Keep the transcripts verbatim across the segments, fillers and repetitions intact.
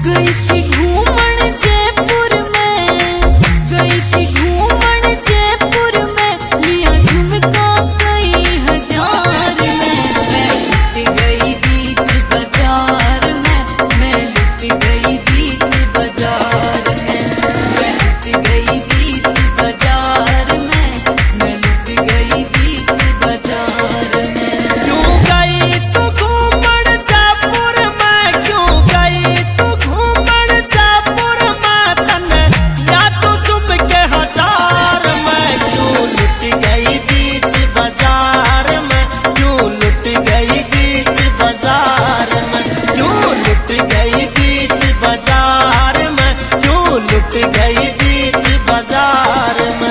गई थी घूमन जयपुर में, गई थी घूमन जयपुर में, लिया झुमका कई हजार में। मैं लुट गई बीच बाजार में, मैं लुट गई बीच बाजार में, मैं लुट गई बीच बाजार में, मैं लुट गई बीच बाजार में। क्यों गई तू घूमन जयपुर में, क्यों गई तू घूमन जयपुर में, तने या तू झुमके हजार में। क्यों लुट गई बीच बाजार में, क्यों लुट गई बीच बाजार में, क्यों लुट गई बीच बाजार में, क्यों लुट गई बीच बाजार में।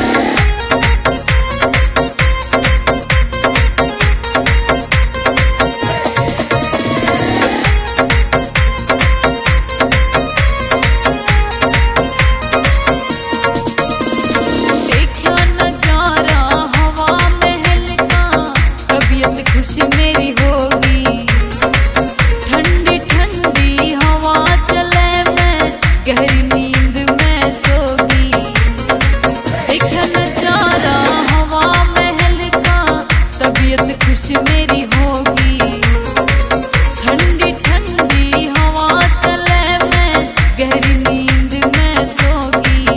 देखा नजारा हवा महल का, तबीयत खुश मेरी होगी। ठंडी ठंडी हवा चले मैं गहरी नींद में सोगी। देखा नजारा हवा महल का, तबीयत खुश मेरी होगी। ठंडी ठंडी हवा चले मैं गहरी नींद में सोगी।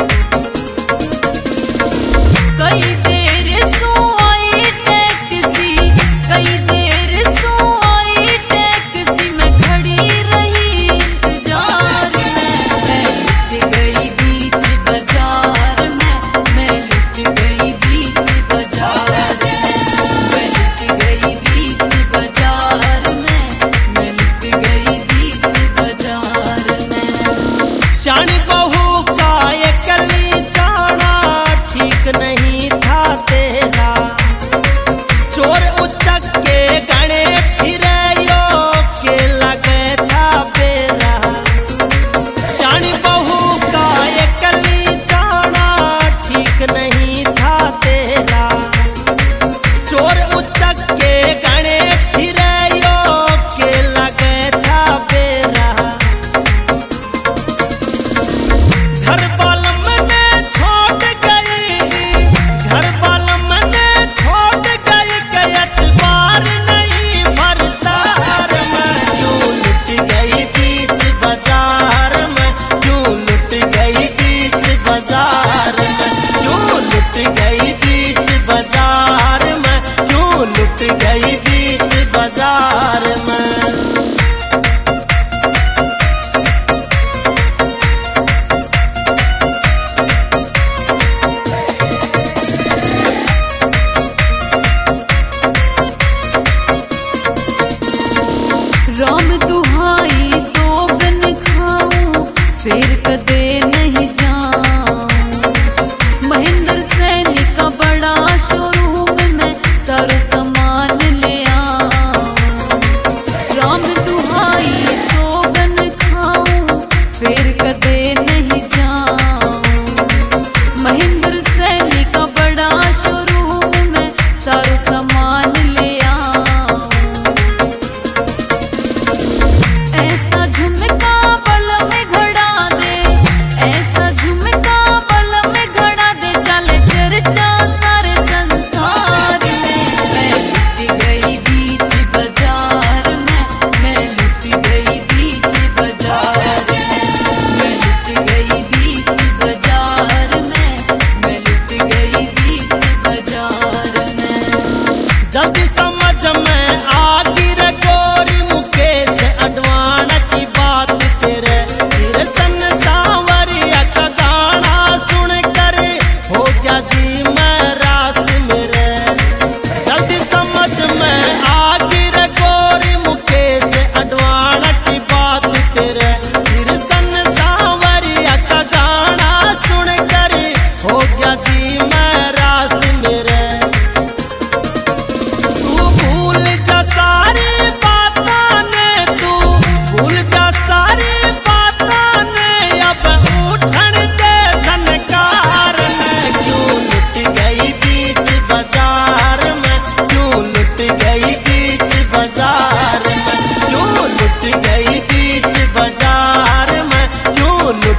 कई देर सो आई टैक्सी, कई देर सो आई टैक्सी, मैं खड़ी रही इंतजार में। मैं लुट गई बीच बाजार में, मैं लुट गई बीच बाजार में, मैं लुट गई बीच बाजार में, मैं लुट गई बीच बाजार में। शान बहू का ये कली जाना ठीक नहीं था तेरा। चोर उचक के गणे फिरे यो के लगे था बेरा। शान बहू का ये कली जाना ठीक नहीं था तेरा। चोर उचक के गणे फिरे यो के लगे था बेरा। घर बालम ने छोड़ गई, घर बालम ने छोड़ गई, गयत बार नहीं भरतार में। क्यों लुट गई बीच बाजार में, क्यों लुट गई बीच बाजार में, क्यों लुट गई बीच बाजार में, क्यों लुट गई बीच बाजार में। राम दुहाई सोगन खाऊं, फिर कदे नहीं जाऊं। महेंद्र सैनी का बड़ा शोरूम में सारा सामान ले आऊं। राम दुहाई सोगन खाऊं, फिर कदे नहीं जाऊं। महेंद्र सैनी का बड़ा शोरूम में सारा सामान ले आऊं।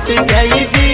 टूट गई